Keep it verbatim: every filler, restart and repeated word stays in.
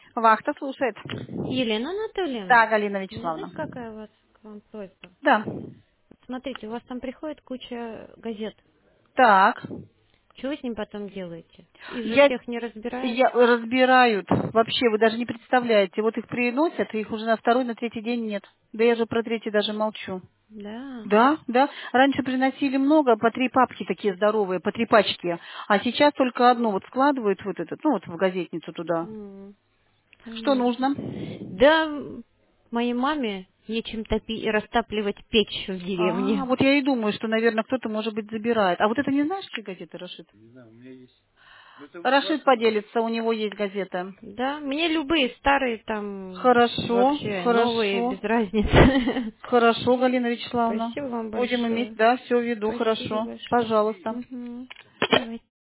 Вахта слушает. Елена Анатольевна, Да, Галина Вячеславовна. знаете, какая у вас к вам просьба? Да. Смотрите, у вас там приходит куча газет. Так. Что вы с ним потом делаете? Их же Я, всех не разбирают. я разбирают. Вообще, вы даже не представляете. Вот их приносят, и их уже на второй, на третий день нет. Да я же про третий даже молчу. Да. Да, да. Раньше приносили много, по три папки такие здоровые, по три пачки. А сейчас только одну вот складывают вот этот, ну вот в газетницу туда. М, Что Понятно. нужно? Да, моей маме нечем топи- растапливать печь в А, деревне. вот я и думаю, что, наверное, кто-то, может быть, забирает. А вот это не знаешь, чьи газеты, Рашид? Рашид поделится, у него есть газета. Да, мне любые старые там Хорошо, вообще новые хорошо, без разницы. хорошо, Галина Вячеславовна. Спасибо вам Будем иметь, большое. да, все в виду, Спасибо хорошо. большое. Пожалуйста. Угу. Давайте.